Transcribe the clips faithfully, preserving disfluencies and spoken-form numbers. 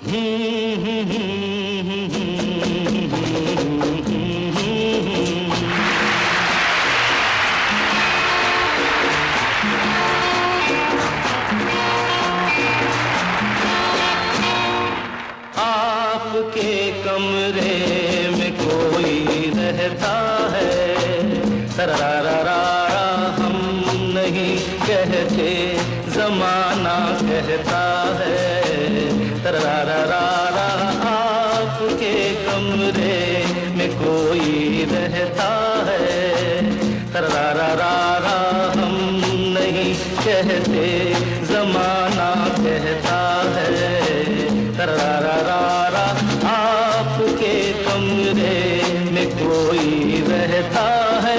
आपके कमरे में कोई रहता है, तरारारा हम नहीं कहते, जमाना कहता है, तरारारा आपके कमरे में कोई रहता है, तरारारा हम नहीं कहते, जमाना कहता है, तरारारा आपके कमरे में कोई रहता है।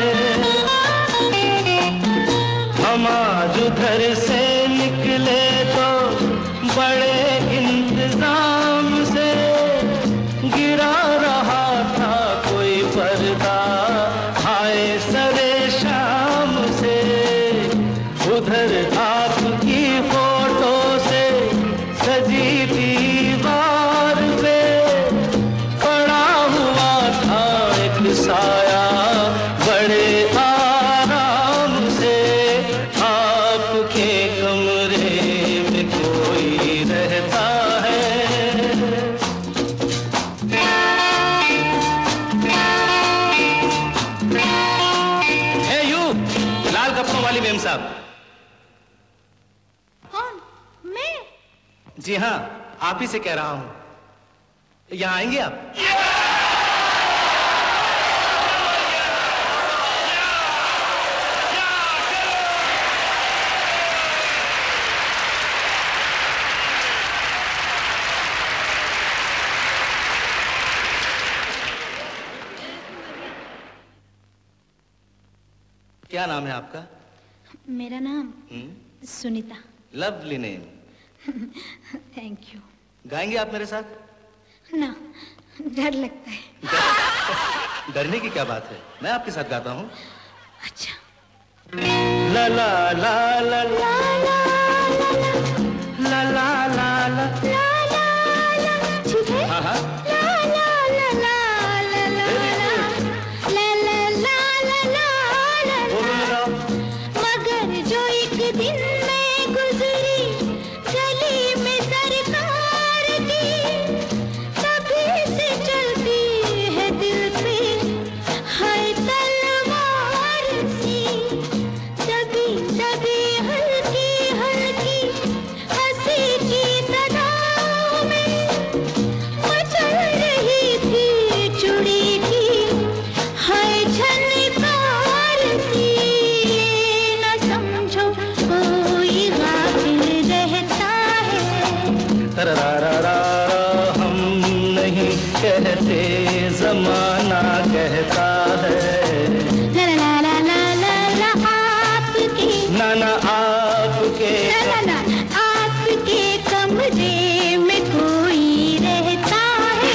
हम आज उधर से निकले तो बड़े इंतजाम से, गिरा रहा था कोई पर्दा हाय सरे शाम से, उधर आपकी फोटो से सजी दीवार पे पड़ा हुआ था एक साया बड़े आराम से, आपके कमरे में कोई रहता है। हे यू लाल कपड़ों वाली मेम साहब। कौन? मैं? जी हाँ, आप ही से कह रहा हूं, यहाँ आएंगे आप? क्या नाम है आपका? मेरा नाम हुँ? Sunita. Lovely name. Thank you. गाएंगे आप मेरे साथ? ना, डर लगता है। डर, डरने की क्या बात है, मैं आपके साथ गाता हूँ। अच्छा। ला ला ला ला ला ला ला ला ला ला। हाँ हाँ। दिन में गुजरी गली में सरकार की, तभी से चलती है दिल पे हाय तलवार सी, दबी दबी हल्की हल्की हंसी की सदाओं में मचल रही थी चुड़ी की हाय झनकार सी, न समझो कोई गाफिल रहता है, तरारारा हम नहीं कहते, जमाना कहता है, ला ला ला ला ला ला आपके, ना ना आपके, ला ला ला आपके कमरे में कोई रहता है।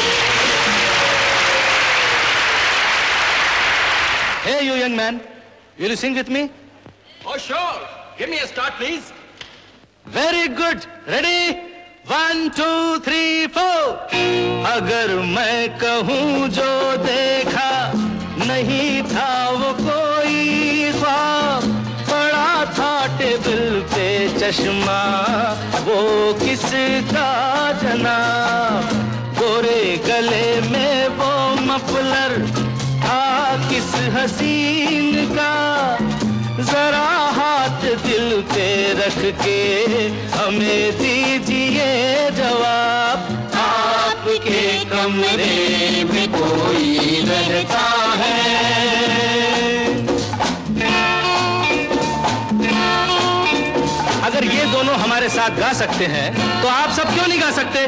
Hey you young man, will you sing with me? Oh sure, give me a start please. Very good, ready? One, two, three, four. अगर मैं कहूँ जो देखा नहीं था वो कोई ख्वाब, पड़ा था टेबल पे चश्मा वो किसका जनाब, गोरे गले में वो मफलर था किस हसीन का, जरा हाथ दिल पे रख के हमें दीजिए जवाब, आपके कमरे में कोई रहता है। अगर ये दोनों हमारे साथ गा सकते हैं तो आप सब क्यों नहीं गा सकते?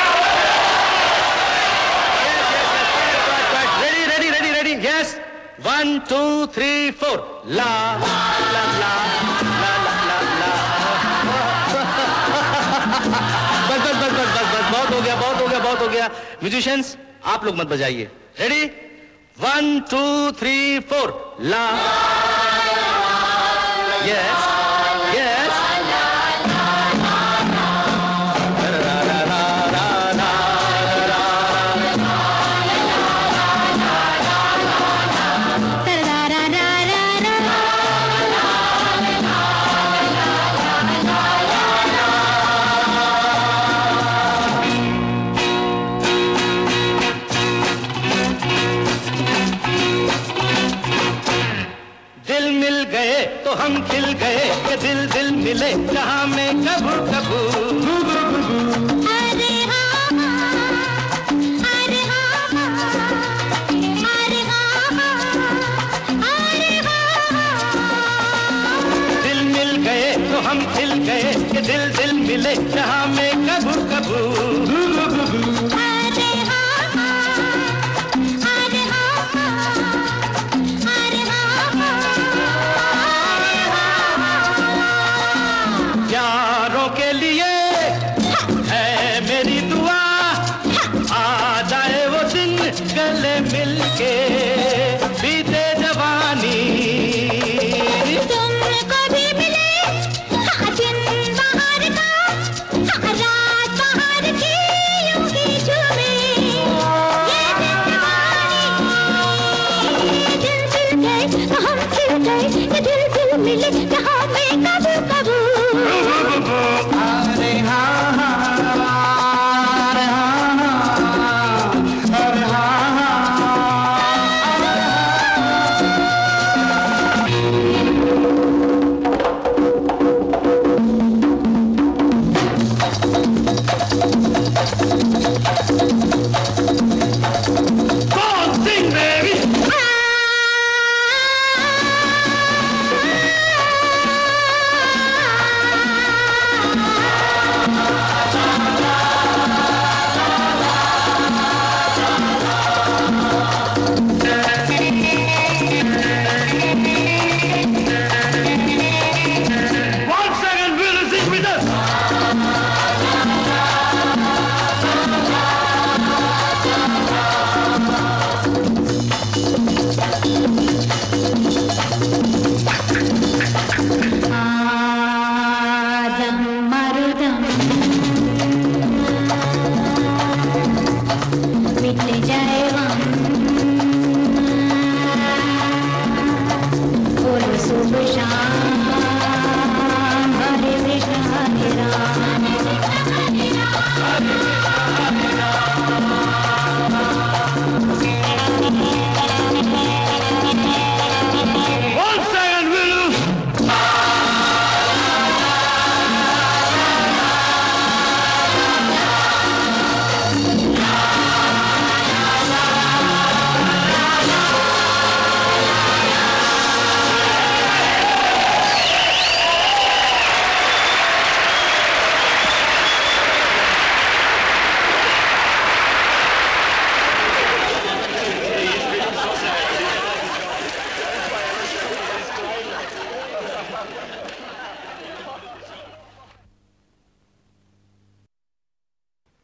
Ready ready ready ready yes, one two three four, ला ला ला ला ला ला ला। बस बस बस बस बस बस बहुत हो गया बहुत हो गया बहुत हो गया। म्यूजिशियंस आप लोग मत बजाइए, ready one two three four, ला यस यस, रा रा रा रा हूँ